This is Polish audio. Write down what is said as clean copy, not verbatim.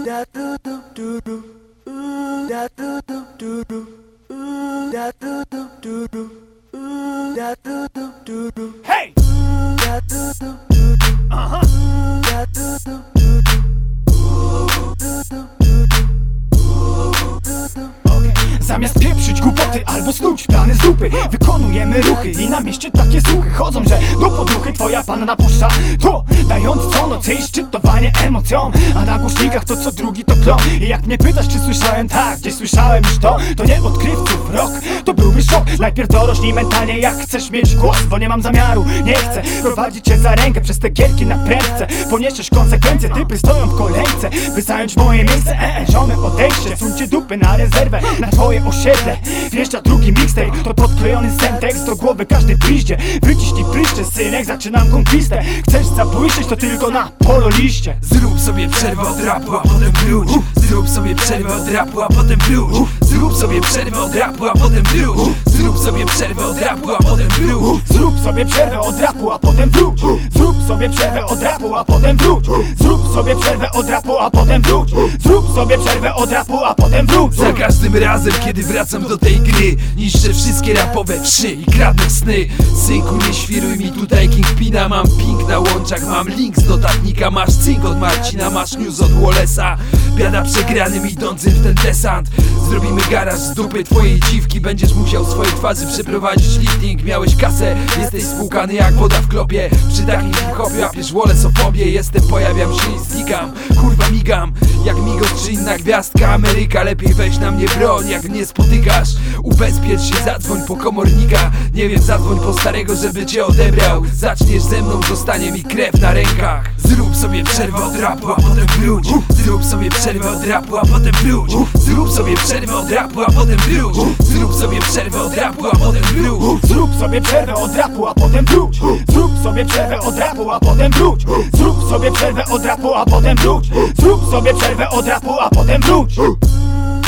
Hey! Zamiast pieprzyć głupoty albo snuć plany z dupy, wykonujemy ruchy i na mieście takie słuchy chodzą, że do podruchy twoja panna puszcza to, dając co noc jej szczytowanie emocjom, a na głośnikach to co drugi to klon. I jak mnie pytasz czy słyszałem, tak, gdzieś słyszałem już to nie odkrywców rok, to byłby szok. Najpierw dorośnij mentalnie jak chcesz mieć głos, bo nie mam zamiaru, nie chcę prowadzić cię za rękę przez te gierki na prędce. Poniesiesz konsekwencje, typy stoją w kolejce, by zająć moje miejsce. Ziomy odejście, suńcie dupy na rezerwę, na twoje osiedle. Wjeżdża drugi mixtape, to podklejony sentekst do głowy każdy piździe. Wyciśnij pryszcze, synek, zaczynam konkwistę. Chcesz zabłyszczeć, to tylko na pololiście. Zrób sobie przerwę od rapu, a potem wróć. Zrób sobie przerwę od rapu, a potem wróć. Zrób sobie przerwę od rapu, a potem wróć. Zrób sobie przerwę od rapu, a potem wróć. Zrób sobie przerwę od rapu, a potem wróć. Zrób sobie przerwę od rapu, a potem wróć. Zrób sobie przerwę od rapu, a potem wróć. Zrób sobie przerwę od rapu, a potem wróć. Za każdym razem, kiedy wracam do tej gry, niszczę wszystkie rapowe wszy i kradnę sny. Synku, nie świruj mi tutaj Kingpina. Mam ping na łączach, mam link z notatnika. Masz cynk od Marcina, masz news od Wallace'a. Biada przegranym idącym w ten desant. Zrobimy garaż z dupy twojej dziwki. Będziesz musiał swojej twarzy przeprowadzić lifting. Miałeś kasę, jesteś spłukany jak woda w klopie. Przy takim hip-hopie łapiesz Wallace'ofobię. Jestem, pojawiam się i znikam. Kurwa migam, jak Migos czy inna gwiazdka Ameryka. Lepiej weź na mnie broń, jak mnie spotykasz. Ubezpiecz się, zadzwoń po komornika. Nie wiem, zadzwoń po starego, żeby cię odebrał. Zaczniesz ze mną, zostanie mi krew na rękach. Zrób sobie przerwę od rapu, a potem wróć. Zrób sobie przerwę od rapu, a potem wróć. Zrób sobie przerwę od rapu, a potem wróć. Zrób sobie przerwę od rapu, a potem wróć. Zrób sobie przerwę od rapu, a potem wróć. Zrób sobie przerwę od rapu, a potem wróć. Zrób sobie przerwę od rapu, a potem wróć. Zrób sobie przerwę od rapu, a potem wróć.